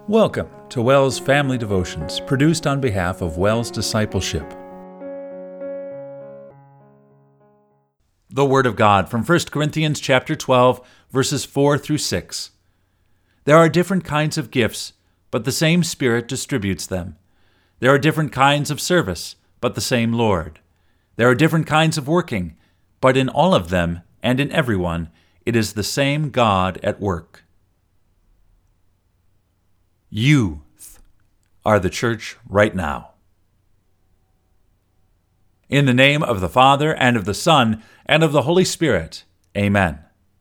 Welcome to WELS Family Devotions, produced on behalf of WELS Discipleship. The Word of God from 1 Corinthians chapter 12, verses 4 through 6. There are different kinds of gifts, but the same Spirit distributes them. There are different kinds of service, but the same Lord. There are different kinds of working, but in all of them and in everyone, it is the same God at work. Youth are the church right now. In the name of the Father, and of the Son, and of the Holy Spirit. Amen.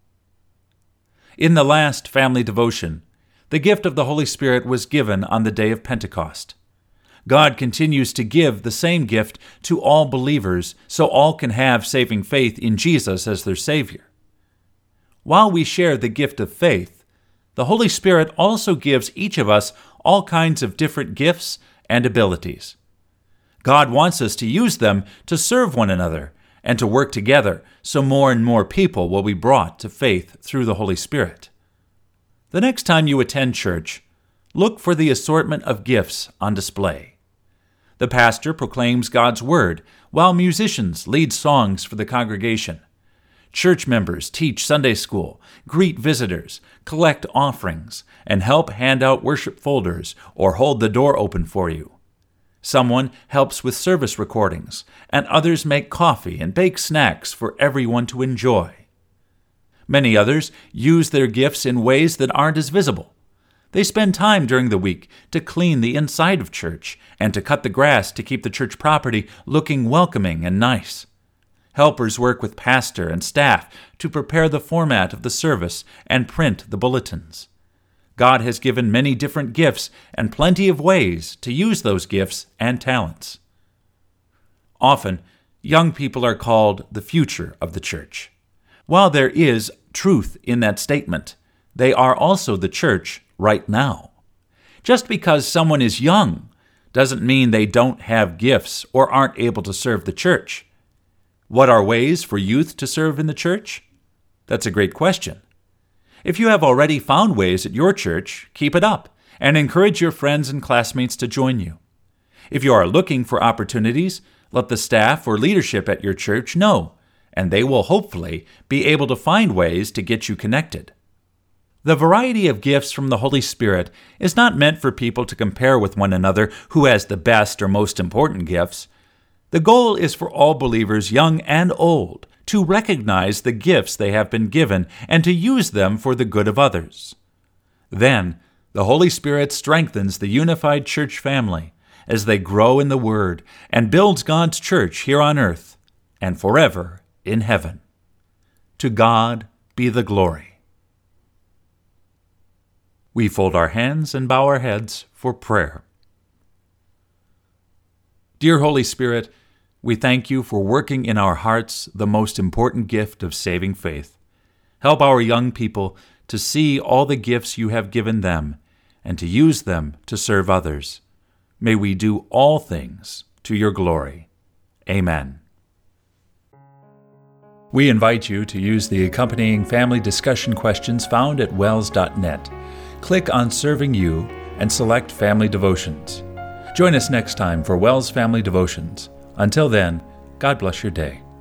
In the last family devotion, the gift of the Holy Spirit was given on the day of Pentecost. God continues to give the same gift to all believers so all can have saving faith in Jesus as their Savior. While we share the gift of faith, the Holy Spirit also gives each of us all kinds of different gifts and abilities. God wants us to use them to serve one another and to work together so more and more people will be brought to faith through the Holy Spirit. The next time you attend church, look for the assortment of gifts on display. The pastor proclaims God's Word, while musicians lead songs for the congregation. Church members teach Sunday school, greet visitors, collect offerings, and help hand out worship folders or hold the door open for you. Someone helps with service recordings, and others make coffee and bake snacks for everyone to enjoy. Many others use their gifts in ways that aren't as visible. They spend time during the week to clean the inside of church and to cut the grass to keep the church property looking welcoming and nice. Helpers work with pastor and staff to prepare the format of the service and print the bulletins. God has given many different gifts and plenty of ways to use those gifts and talents. Often, young people are called the future of the church. While there is truth in that statement, they are also the church right now. Just because someone is young doesn't mean they don't have gifts or aren't able to serve the church. What are ways for youth to serve in the church? That's a great question. If you have already found ways at your church, keep it up and encourage your friends and classmates to join you. If you are looking for opportunities, let the staff or leadership at your church know, and they will hopefully be able to find ways to get you connected. The variety of gifts from the Holy Spirit is not meant for people to compare with one another who has the best or most important gifts. The goal is for all believers, young and old, to recognize the gifts they have been given and to use them for the good of others. Then, the Holy Spirit strengthens the unified church family as they grow in the Word and builds God's church here on earth and forever in heaven. To God be the glory. We fold our hands and bow our heads for prayer. Dear Holy Spirit, we thank you for working in our hearts the most important gift of saving faith. Help our young people to see all the gifts you have given them and to use them to serve others. May we do all things to your glory. Amen. We invite you to use the accompanying family discussion questions found at wels.net. Click on Serving You and select Family Devotions. Join us next time for WELS Family Devotions. Until then, God bless your day.